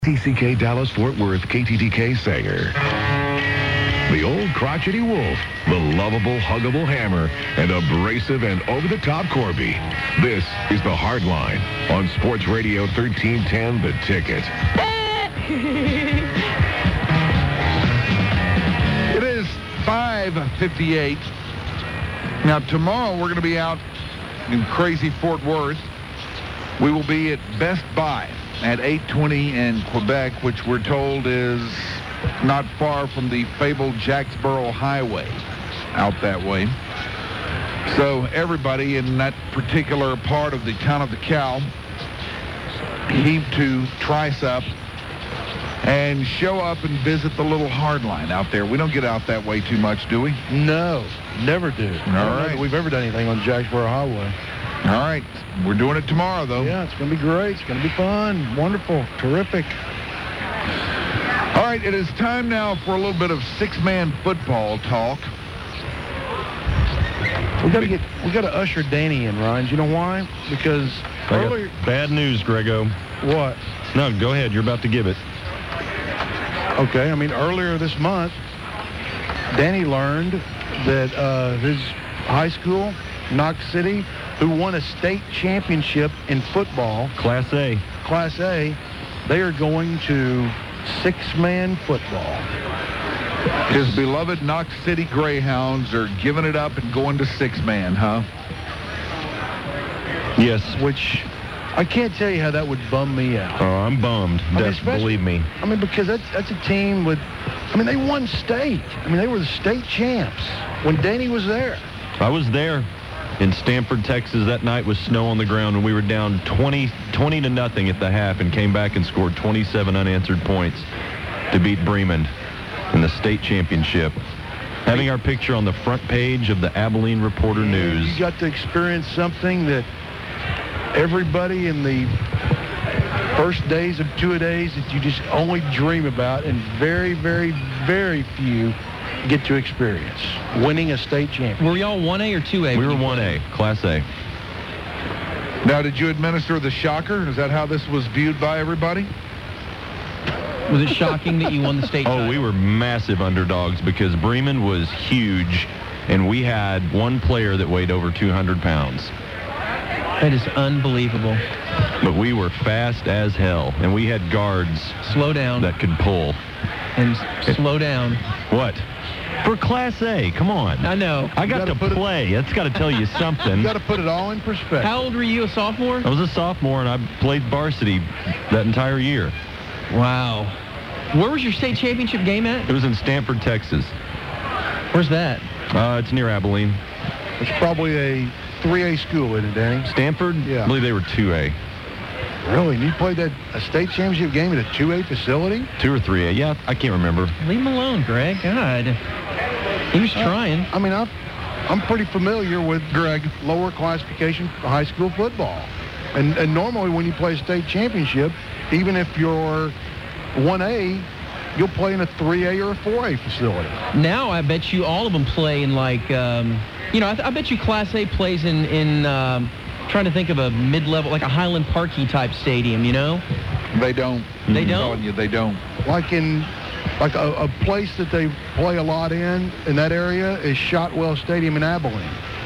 TCK Dallas-Fort Worth KTTK Sanger. The old crotchety wolf, the lovable, huggable hammer, and abrasive and over-the-top Corby. This is the Hard Line on Sports Radio 1310, The Ticket. It is 5:58. Now, tomorrow we're going to be out in crazy Fort Worth. We will be at Best Buy at 820 in Quebec, which we're told is not far from the fabled Jacksboro Highway out that way. So everybody in that particular part of the town of the Cow heave to, trice up, and show up and visit the little hardline out there. We don't get out that way too much, do we? No, never do. All I don't know right. that we've ever done anything on Jacksboro Highway. All right. We're doing it tomorrow, though. Yeah, it's going to be great. It's going to be fun. Wonderful. Terrific. All right, it is time now for a little bit of six-man football talk. We got to usher Danny in, Ryan. You know why? Because earlier... Bad news, Grego. What? No, go ahead. You're about to give it. Okay, I mean, earlier this month, Danny learned that his high school, Knox City, who won a state championship in football, Class A. Class A, they are going to six-man football. His beloved Knox City Greyhounds are giving it up and going to six-man, huh? Yes. Which I can't tell you how that would bum me out. Oh, I'm bummed. I mean, especially- Believe me. I mean, because that's a team with, I mean, they won state. I mean, they were the state champs when Danny was there. I was there in Stamford, Texas that night with snow on the ground, and we were down 20-0 at the half and came back and scored 27 unanswered points to beat Bremen in the state championship. Having our picture on the front page of the Abilene Reporter News. You got to experience something that everybody in the first days of two-a-days that you just only dream about, and very, very, very few get to experience. Winning a state championship. Were y'all 1A or 2A? We were 1A, Class A. Now, did you administer the shocker? Is that how this was viewed by everybody? Was it shocking that you won the state title? Oh, we were massive underdogs because Bremen was huge, and we had one player that weighed over 200 pounds. That is unbelievable. But we were fast as hell, and we had guards Slow down. that could pull. And slow down. What? For Class A, come on. I know. I got to play. That's got to tell you something. You got to put it all in perspective. How old were you, a sophomore? I was a sophomore, and I played varsity that entire year. Wow. Where was your state championship game at? It was in Stamford, Texas. Where's that? It's near Abilene. It's probably a 3A school, isn't it, Danny? Stanford? Yeah. I believe they were 2A. Really? And you played a state championship game at a 2A facility? 2 or 3A. Yeah, I can't remember. Leave him alone, Greg. God. He was trying. I mean, I'm pretty familiar with Greg lower classification high school football. And normally when you play a state championship, even if you're 1A, you'll play in a 3A or a 4A facility. Now I bet you all of them play in like, I bet you Class A plays in trying to think of a mid-level, like a Highland Parky type stadium, you know? They don't. They I'm don't? telling you, they don't. Like a place that they play a lot in that area is Shotwell Stadium in Abilene.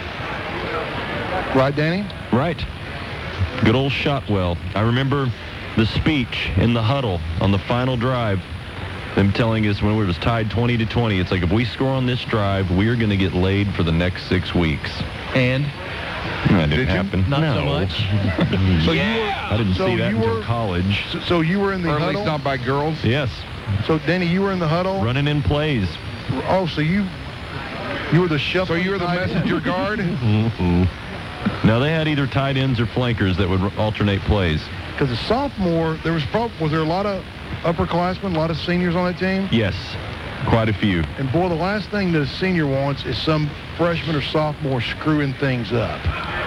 Right, Danny? Right. Good old Shotwell. I remember the speech in the huddle on the final drive, them telling us when it was tied 20-20, it's like, if we score on this drive, we are going to get laid for the next 6 weeks. And? That Did didn't you? happen. Not no. so much. So I didn't see that until college. So you were in the Or at huddle? least not by girls. Yes. So, Danny, you were in the huddle? Running in plays. Oh, so you were the shuffle. So you were the messenger guard? No, they had either tight ends or flankers that would alternate plays. Because a sophomore, was there a lot of upperclassmen, a lot of seniors on that team? Yes, quite a few. And boy, the last thing the senior wants is some freshman or sophomore screwing things up.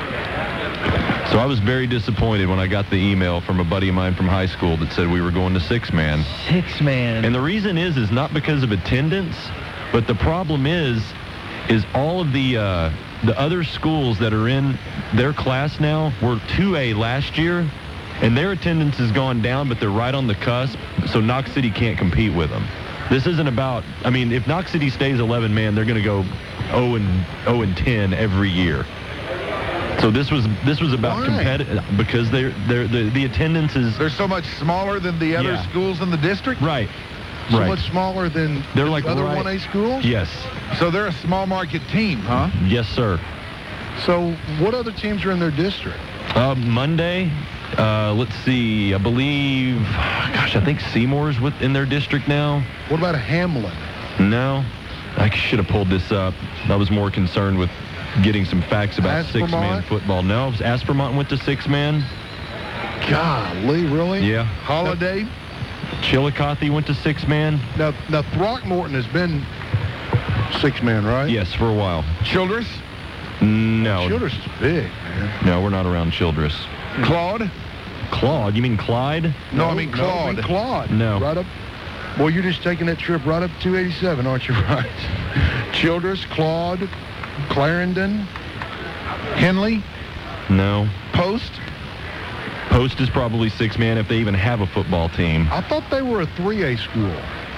So I was very disappointed when I got the email from a buddy of mine from high school that said we were going to six-man. Six-man. And the reason is not because of attendance, but the problem is all of the other schools that are in their class now were 2A last year, and their attendance has gone down, but they're right on the cusp. so Knox City can't compete with them. This isn't about, I mean, if Knox City stays 11-man, they're going to go 0-10 every year. So this was about competitive, because the attendance is... They're so much smaller than the other schools in the district? Right. So much smaller than they're like other 1A schools? Yes. So they're a small market team, huh? Yes, sir. So what other teams are in their district? Monday, let's see, I believe, I think Seymour's in their district now. What about Hamlin? No, I should have pulled this up. I was more concerned with getting some facts about six-man football. No, Aspermont went to six-man. Golly, really? Yeah. Holiday? Chillicothe went to six-man. Now Throckmorton has been six-man, right? Yes, for a while. Childress? No. Childress is big, man. No, we're not around Childress. Claude? Claude? You mean Clyde? No, I mean Claude. No, Claude. No. Right up. Well, you're just taking that trip right up 287, aren't you? Right. Childress, Claude, Clarendon, Henley? No. Post? Post is probably six-man if they even have a football team. I thought they were a 3A school.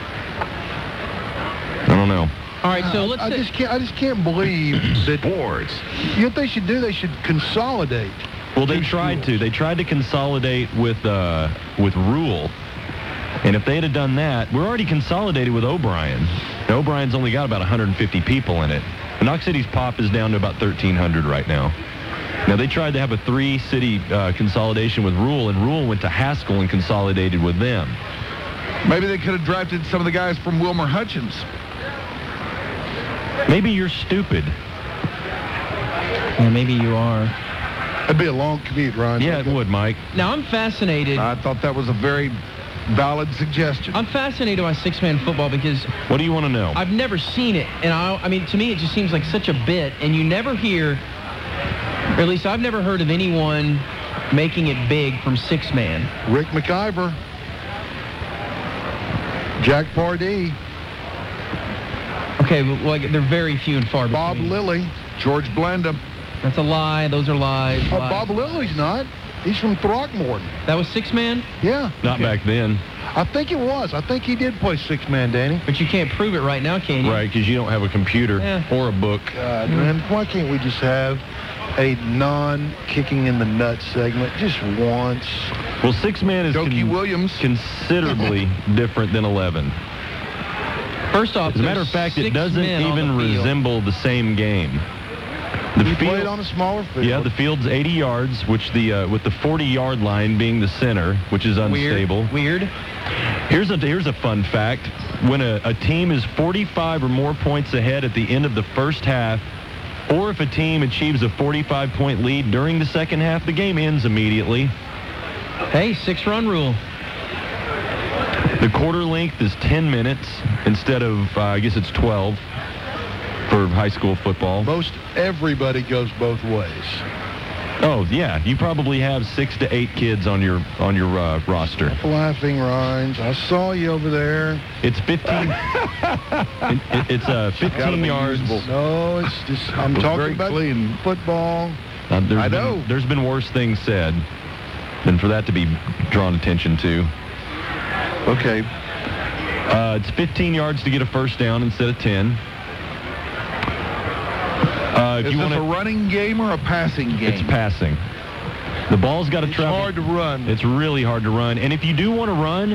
I don't know. All right, so let's I just can't believe that. Sports. You know what they should do? They should consolidate. Well, they tried to. They tried to consolidate with Rule. And if they'd have done that, we're already consolidated with O'Brien. And O'Brien's only got about 150 people in it. And Knox City's pop is down to about 1,300 right now. Now, they tried to have a three-city consolidation with Rule, and Rule went to Haskell and consolidated with them. Maybe they could have drafted some of the guys from Wilmer Hutchins. Maybe you're stupid. Yeah, maybe you are. That'd be a long commute, Ryan. Yeah, it would, Mike. Now, I'm fascinated. I thought that was a very valid suggestion. I'm fascinated by six-man football because... What do you want to know? I've never seen it. And I mean, to me, it just seems like such a bit. And you never hear, or at least I've never heard of anyone making it big from six-man. Rick McIver. Jack Pardee. Okay, well, they're very few and far between. Bob Lilly. George Blenda. That's a lie. Those are lies. Bob Lilly's not. He's from Throckmorton. That was six-man? Yeah. Not back then. I think it was. I think he did play six-man, Danny. But you can't prove it right now, can you? Right, because you don't have a computer or a book. God, man, why can't we just have a non-kicking in the nuts segment just once? Well, six-man is Williams. considerably different than 11. First off, as a matter of fact, it doesn't even resemble the same game. He played on a smaller field. Yeah, the field's 80 yards, which with the 40-yard line being the center, which is unstable. Weird. Here's a fun fact. When a team is 45 or more points ahead at the end of the first half, or if a team achieves a 45-point lead during the second half, the game ends immediately. Hey, 6-run rule. The quarter length is 10 minutes instead of, I guess it's 12 for high school football. Most everybody goes both ways. Oh, yeah. You probably have 6 to 8 kids on your roster. Laughing Rhines. I saw you over there. It's 15. It's 15 yards. No, it's just, I'm talking about clean football. I know. There's been worse things said than for that to be drawn attention to. Okay. It's 15 yards to get a first down instead of 10. Is this a running game or a passing game? It's passing. The ball's got to travel. It's hard to run. It's really hard to run. And if you do want to run,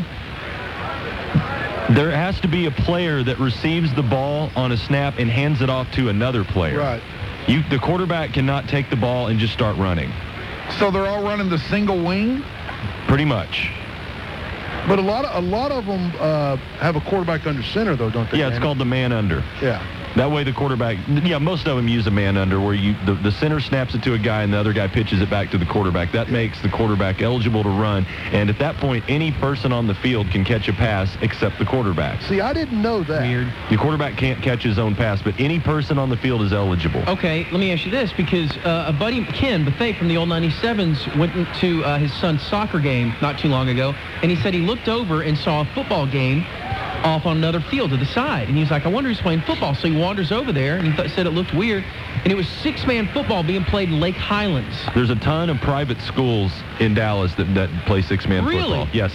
there has to be a player that receives the ball on a snap and hands it off to another player. Right. The quarterback cannot take the ball and just start running. So they're all running the single wing? Pretty much. But a lot of them have a quarterback under center, though, don't they? Yeah, it's called the man under. Yeah. That way the quarterback, most of them use a man under where the center snaps it to a guy and the other guy pitches it back to the quarterback. That makes the quarterback eligible to run. And at that point, any person on the field can catch a pass except the quarterback. See, I didn't know that. Weird. The quarterback can't catch his own pass, but any person on the field is eligible. Okay, let me ask you this, because a buddy, Ken Bethea from the old 97s, went to his son's soccer game not too long ago, and he said he looked over and saw a football game off on another field to the side. And he was like, I wonder who's playing football. So he wanders over there, and he said it looked weird. And it was six-man football being played in Lake Highlands. There's a ton of private schools in Dallas that play six-man football. Really? Yes.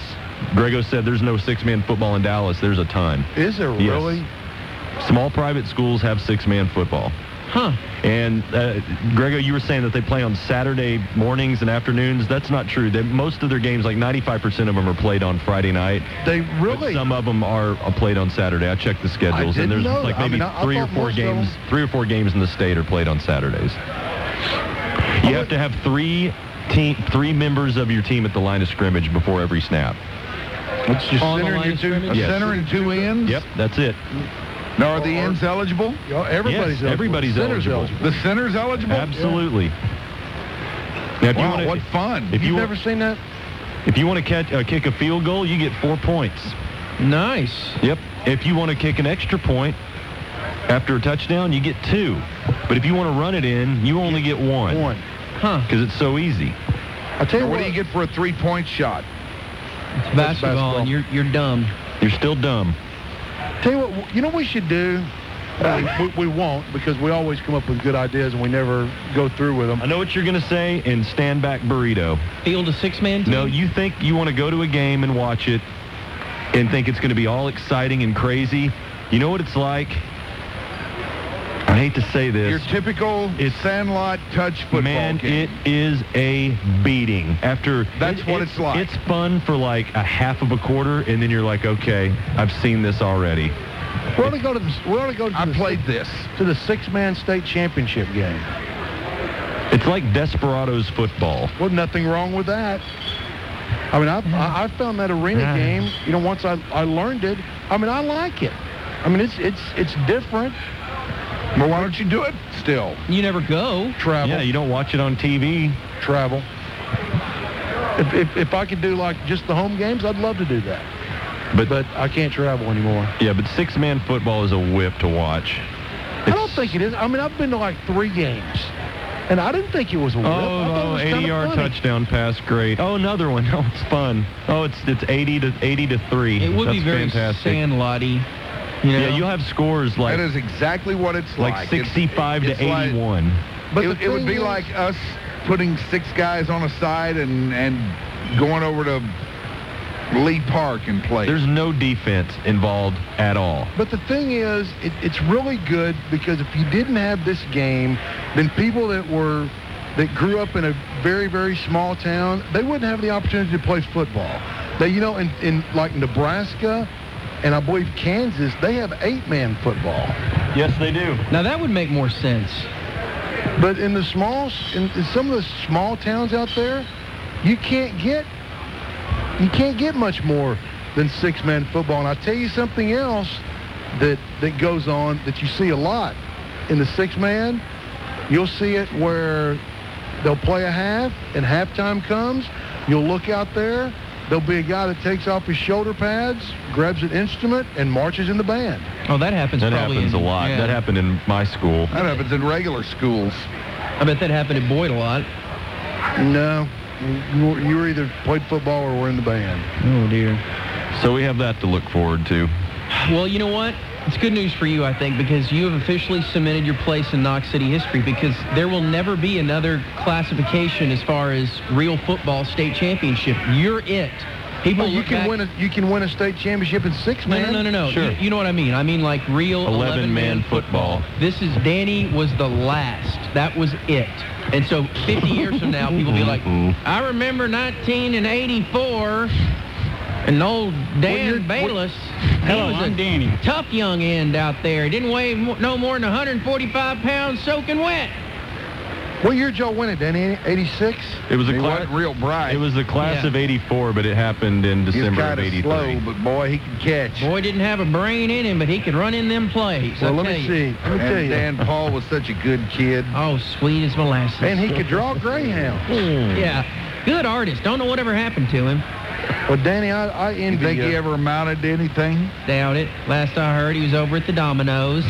Grego said there's no six-man football in Dallas. There's a ton. Is there Yes. really? Small private schools have six-man football. Huh. And, Grego, you were saying that they play on Saturday mornings and afternoons. That's not true. Most of their games, like 95% of them, are played on Friday night. They But really? some of them are played on Saturday. I checked the schedules, I and didn't there's know like that. I maybe mean, I three or thought four most of games. them- 3 or 4 games in the state are played on Saturdays. You have to have three members of your team at the line of scrimmage before every snap. It's just On the center line and of your two. scrimmage? A Yes. center and 2 ends? Yep, that's it. Now, are the ends eligible? Everybody's Yes, eligible. everybody's Center's eligible. The center's eligible? Absolutely. Now, if you Wow, wanna, what fun. If You've you never seen that? if you want to kick a field goal, you get 4 points. Nice. Yep. If you want to kick an extra point after a touchdown, you get 2. But if you want to run it in, you only get 1. One. Huh. Because it's so easy. I tell you What what. do you get for a 3-point shot? It's basketball, and you're dumb. You're still dumb. Tell you what. You know what we should do? We won't, because we always come up with good ideas and we never go through with them. I know what you're going to say, and stand back burrito. Field a six-man team? No, you think you want to go to a game and watch it and think it's going to be all exciting and crazy. You know what it's like? I hate to say this. Your typical Sandlot touch football Man, game. it is a beating. That's what it's like. It's fun for like a half of a quarter, and then you're like, okay, I've seen this already. We ought to go to the. I played this. to the six-man state championship game. It's like Desperados football. Well, nothing wrong with that. I mean, I found that arena game. You know, once I learned it. I mean, I like it. I mean, it's different. Well, why don't you do it still? You never go. Travel. Yeah, you don't watch it on TV. Travel. If I could do like just the home games, I'd love to do that. But I can't travel anymore. Yeah, but six-man football is a whip to watch. I don't think it is. I mean, I've been to like 3 games, and I didn't think it was a whip. I thought it was kinda 80-yard funny. touchdown pass, great. Oh, another one. Oh, it's fun. Oh, it's 80 to 3. It would That's be very fantastic. Sandlotty. You know? Yeah, you'll have scores like That is exactly what it's like. like 65 It's to like- 81. But it would be like us putting 6 guys on a side and going over to Lee Park and play. There's no defense involved at all. But the thing is, it's really good because if you didn't have this game, then people that grew up in a very, very small town, they wouldn't have the opportunity to play football. They, you know, in like Nebraska and I believe Kansas, they have 8-man football. Yes, they do. Now, that would make more sense. But in the in some of the small towns out there, you can't get much more than 6-man football. And I'll tell you something else that goes on that you see a lot in the 6-man. You'll see it where they'll play a half, and halftime comes. You'll look out there. There'll be a guy that takes off his shoulder pads, grabs an instrument, and marches in the band. Oh, that happens That probably happens a lot. yeah. That happened in my school. That happens in regular schools. I bet that happened at Boyd a lot. No, you were either played football or were in the band. Oh, dear. So we have that to look forward to. Well, you know what? It's good news for you, I think, because you have officially cemented your place in Knox City history, because there will never be another classification as far as real football state championship. You're it. People Well, you can win a state championship in 6-man. No. Sure. You know what I mean. I mean like real 11-man football. This is Danny was the last. That was it. And so 50 years from now, people will be like, I remember 1984 and old Dan Bayless. He was a Danny. tough young end out there. He didn't weigh no more than 145 pounds soaking wet. What year did y'all win it, Danny? 86? It was a He class. wasn't real bright. It was the class Yeah. of '84, but it happened in He's December of kind of '83. slow, but boy, he can catch. Boy didn't have a brain in him, but he could run in them plays. Well, I'll let tell me you. see. Let me tell And you. Dan Paul was such a good kid. Oh, sweet as molasses. And he could draw greyhounds. Yeah. Good artist. Don't know whatever happened to him. Well, Danny, I You envy think you. he ever amounted to anything? Doubt it. Last I heard, he was over at the Domino's.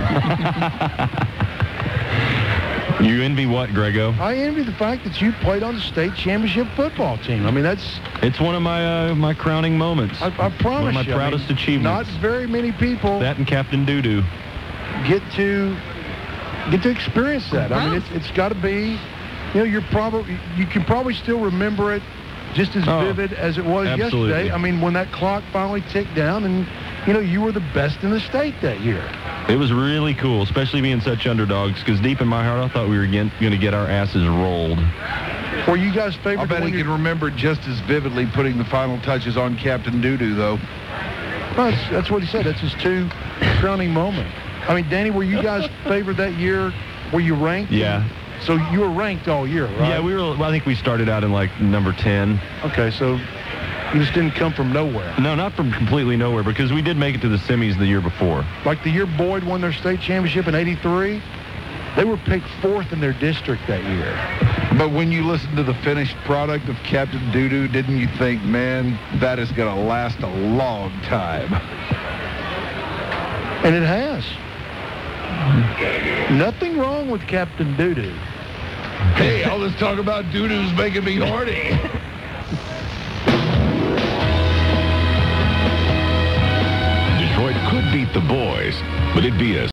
You envy what, Grego? I envy the fact that you played on the state championship football team. I mean, that's, It's one of my crowning moments. I promise One of my you. I proudest mean, achievements. Not very many people That and Captain Doo-Doo. get to experience that. I mean, it's got to be, you know, you can probably still remember it just as vivid as it was absolutely. yesterday. I mean, when that clock finally ticked down and, you were the best in the state that year. It was really cool, especially being such underdogs, because deep in my heart, I thought we were going to get our asses rolled. Were you guys I favored? bet he can remember just as vividly putting the final touches on Captain Doodoo, though. Well, that's what he said. That's his 2 crowning moment. I mean, Danny, were you guys favored that year? Were you ranked? Yeah. So you were ranked all year, right? Yeah, I think we started out in like number 10. Okay, so you just didn't come from nowhere. No, not from completely nowhere, because we did make it to the semis the year before. Like the year Boyd won their state championship in '83, they were picked 4th in their district that year. But when you listen to the finished product of Captain Doodoo, didn't you think, man, that is going to last a long time? And it has. Nothing wrong with Captain Doodoo. Hey, all this talk about Doodoo's making me horny. Detroit could beat the boys, but it'd be a